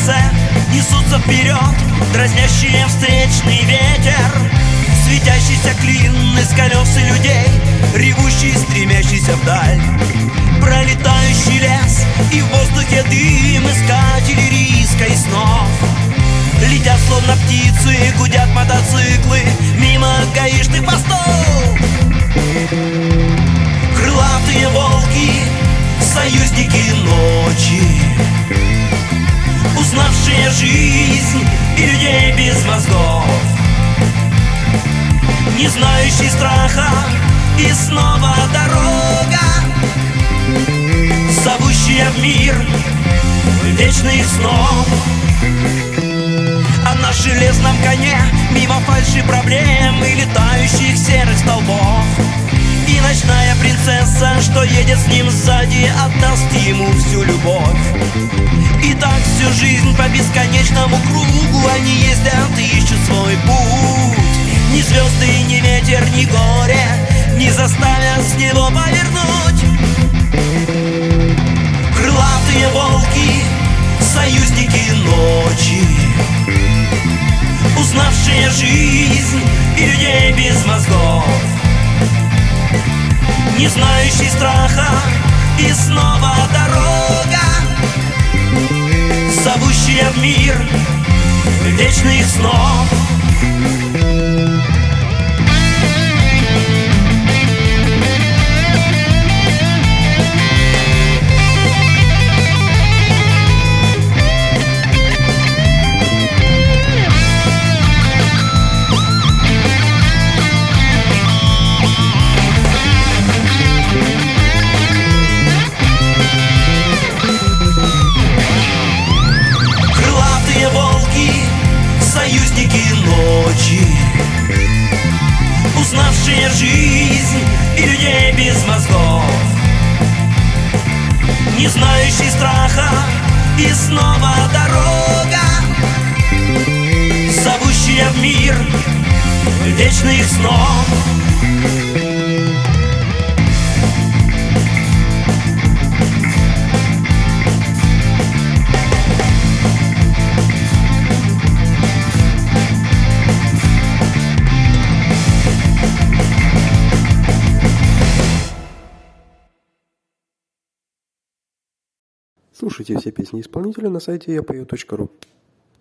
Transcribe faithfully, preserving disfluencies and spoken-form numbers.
сердце несутся вперед, дразнящие встречный ветер. Светящийся клин из колес и людей, ревущий, стремящийся вдаль. Пролетающий лес и в воздухе дым, искатели риска и снов. Летят словно птицы, гудят мотоциклы мимо гаишных постов. Крылатые волки, союзники ночи, узнавшие жизнь и людей без мозгов, не знающий страха, и снова дорога, зовущая в мир вечных снов. А на железном коне мимо фальши проблем и летающих серых столбов. И ночная принцесса, что едет с ним сзади, отдаст ему всю любовь. И так всю жизнь по бесконечному кругу они ездят и ищут свой путь. Ни звезды, ни ветер, ни горе не заставят с него повернуть. Крылатые волки, союзники ночи, узнавшие жизнь и людей без мозгов, не знающий страха, и снова дорога, зовущая в мир вечных снов. Союзники ночи, узнавшие жизнь и людей без мозгов, не знающий страха, и снова дорога, зовущая в мир вечных снов. Слушайте все песни исполнителя на сайте я пою точка ру.